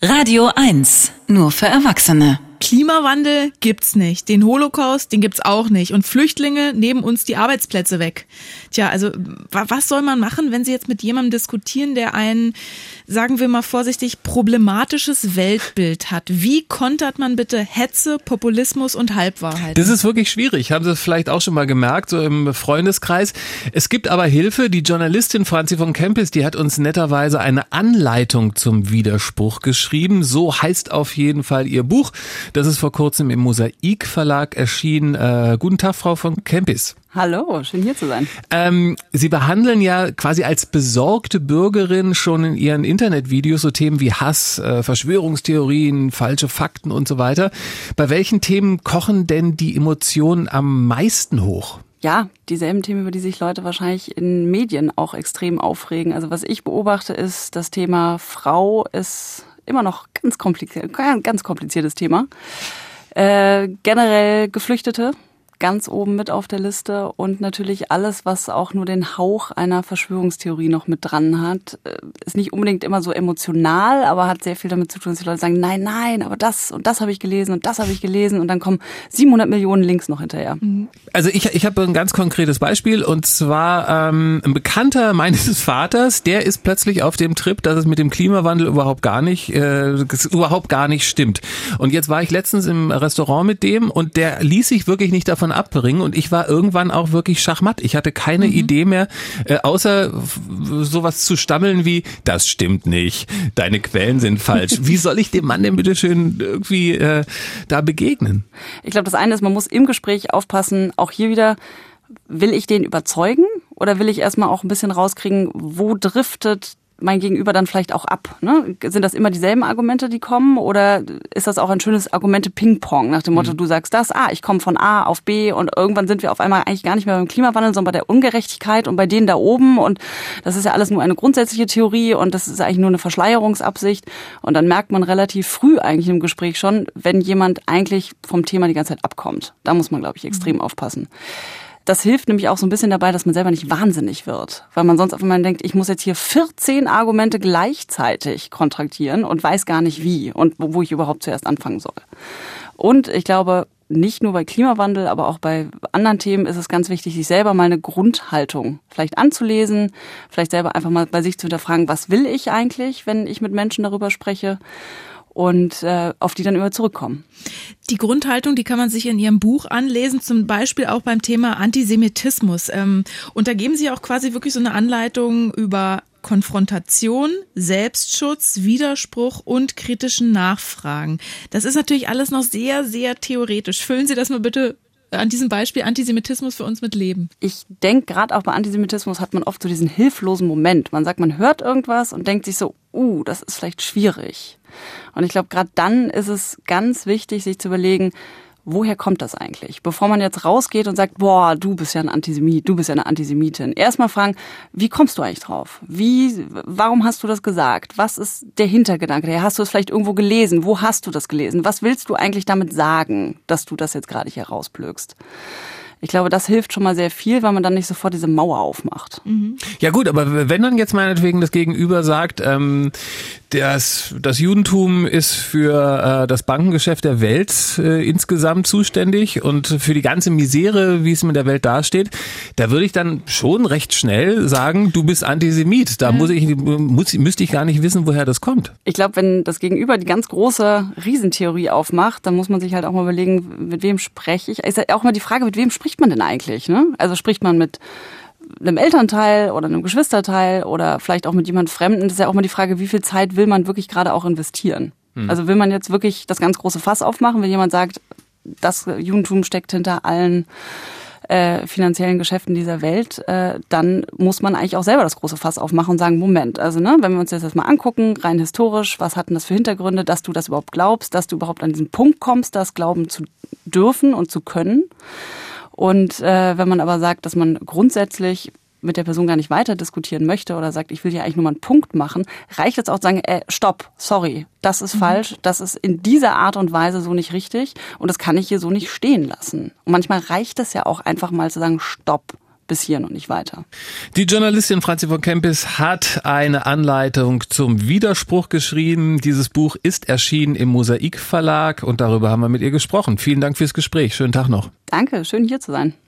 Radio 1, nur für Erwachsene. Klimawandel gibt's nicht. Den Holocaust, den gibt's auch nicht. Und Flüchtlinge nehmen uns die Arbeitsplätze weg. Tja, also was soll man machen, wenn Sie jetzt mit jemandem diskutieren, der ein, sagen wir mal vorsichtig, problematisches Weltbild hat? Wie kontert man bitte Hetze, Populismus und Halbwahrheiten? Das ist wirklich schwierig. Haben Sie vielleicht auch schon mal gemerkt, so im Freundeskreis. Es gibt aber Hilfe. Die Journalistin Franzi von Kempis, die hat uns netterweise eine Anleitung zum Widerspruch geschrieben. So heißt auf jeden Fall ihr Buch. Das ist vor kurzem im Mosaik Verlag erschienen. Guten Tag, Frau von Kempis. Hallo, schön hier zu sein. Sie behandeln ja quasi als besorgte Bürgerin schon in Ihren Internetvideos so Themen wie Hass, Verschwörungstheorien, falsche Fakten und so weiter. Bei welchen Themen kochen denn die Emotionen am meisten hoch? Ja, dieselben Themen, über die sich Leute wahrscheinlich in Medien auch extrem aufregen. Also was ich beobachte, ist, das Thema Frau ist immer noch ganz kompliziertes Thema. Generell Geflüchtete, ganz oben mit auf der Liste und natürlich alles, was auch nur den Hauch einer Verschwörungstheorie noch mit dran hat, ist nicht unbedingt immer so emotional, aber hat sehr viel damit zu tun, dass die Leute sagen, nein, aber das und das habe ich gelesen und das habe ich gelesen und dann kommen 700 Millionen Links noch hinterher. Also ich habe ein ganz konkretes Beispiel und zwar ein Bekannter meines Vaters, der ist plötzlich auf dem Trip, dass es mit dem Klimawandel überhaupt gar nicht stimmt. Und jetzt war ich letztens im Restaurant mit dem und der ließ sich wirklich nicht davon abbringen und ich war irgendwann auch wirklich schachmatt. Ich hatte keine Idee mehr, außer sowas zu stammeln wie, das stimmt nicht, deine Quellen sind falsch. Wie soll ich dem Mann denn bitte schön irgendwie da begegnen? Ich glaube, das eine ist, man muss im Gespräch aufpassen, auch hier wieder, will ich den überzeugen oder will ich erstmal auch ein bisschen rauskriegen, wo driftet mein Gegenüber dann vielleicht auch ab? Ne? Sind das immer dieselben Argumente, die kommen? Oder ist das auch ein schönes Argumente-Ping-Pong nach dem Motto, du sagst das, ich komme von A auf B und irgendwann sind wir auf einmal eigentlich gar nicht mehr beim Klimawandel, sondern bei der Ungerechtigkeit und bei denen da oben und das ist ja alles nur eine grundsätzliche Theorie und das ist eigentlich nur eine Verschleierungsabsicht und dann merkt man relativ früh eigentlich im Gespräch schon, wenn jemand eigentlich vom Thema die ganze Zeit abkommt. Da muss man, glaube ich, extrem aufpassen. Das hilft nämlich auch so ein bisschen dabei, dass man selber nicht wahnsinnig wird. Weil man sonst auf einmal denkt, ich muss jetzt hier 14 Argumente gleichzeitig kontraktieren und weiß gar nicht wie und wo ich überhaupt zuerst anfangen soll. Und ich glaube, nicht nur bei Klimawandel, aber auch bei anderen Themen ist es ganz wichtig, sich selber mal eine Grundhaltung vielleicht anzulesen, vielleicht selber einfach mal bei sich zu hinterfragen, was will ich eigentlich, wenn ich mit Menschen darüber spreche? Und auf die dann immer zurückkommen. Die Grundhaltung, die kann man sich in Ihrem Buch anlesen, zum Beispiel auch beim Thema Antisemitismus. Und da geben Sie auch quasi wirklich so eine Anleitung über Konfrontation, Selbstschutz, Widerspruch und kritischen Nachfragen. Das ist natürlich alles noch sehr, sehr theoretisch. Füllen Sie das mal bitte an diesem Beispiel Antisemitismus für uns mit Leben. Ich denke, gerade auch bei Antisemitismus hat man oft so diesen hilflosen Moment. Man sagt, man hört irgendwas und denkt sich so, das ist vielleicht schwierig. Und ich glaube, gerade dann ist es ganz wichtig, sich zu überlegen, woher kommt das eigentlich? Bevor man jetzt rausgeht und sagt, du bist ja ein Antisemit, du bist ja eine Antisemitin. Erstmal fragen, wie kommst du eigentlich drauf? Warum hast du das gesagt? Was ist der Hintergedanke? Hast du es vielleicht irgendwo gelesen? Wo hast du das gelesen? Was willst du eigentlich damit sagen, dass du das jetzt gerade hier rausplögst? Ich glaube, das hilft schon mal sehr viel, weil man dann nicht sofort diese Mauer aufmacht. Ja gut, aber wenn dann jetzt meinetwegen das Gegenüber sagt, das Judentum ist für das Bankengeschäft der Welt insgesamt zuständig und für die ganze Misere, wie es mit der Welt dasteht, da würde ich dann schon recht schnell sagen, du bist Antisemit. Da müsste ich gar nicht wissen, woher das kommt. Ich glaube, wenn das Gegenüber die ganz große Riesentheorie aufmacht, dann muss man sich halt auch mal überlegen, mit wem spreche ich. Es ist auch mal die Frage, mit wem spricht man denn eigentlich? Ne? Also spricht man mit einem Elternteil oder einem Geschwisterteil oder vielleicht auch mit jemand Fremden. Das ist ja auch mal die Frage, wie viel Zeit will man wirklich gerade auch investieren? Also will man jetzt wirklich das ganz große Fass aufmachen, wenn jemand sagt, das Judentum steckt hinter allen finanziellen Geschäften dieser Welt, dann muss man eigentlich auch selber das große Fass aufmachen und sagen, Moment, also wenn wir uns das mal angucken, rein historisch, was hat denn das für Hintergründe, dass du das überhaupt glaubst, dass du überhaupt an diesen Punkt kommst, das glauben zu dürfen und zu können. Und wenn man aber sagt, dass man grundsätzlich mit der Person gar nicht weiter diskutieren möchte oder sagt, ich will hier eigentlich nur mal einen Punkt machen, reicht es auch zu sagen, stopp, sorry, das ist falsch, das ist in dieser Art und Weise so nicht richtig und das kann ich hier so nicht stehen lassen. Und manchmal reicht es ja auch einfach mal zu sagen, stopp, bis hierhin und nicht weiter. Die Journalistin Franzi von Kempis hat eine Anleitung zum Widerspruch geschrieben. Dieses Buch ist erschienen im Mosaik Verlag und darüber haben wir mit ihr gesprochen. Vielen Dank fürs Gespräch. Schönen Tag noch. Danke, schön hier zu sein.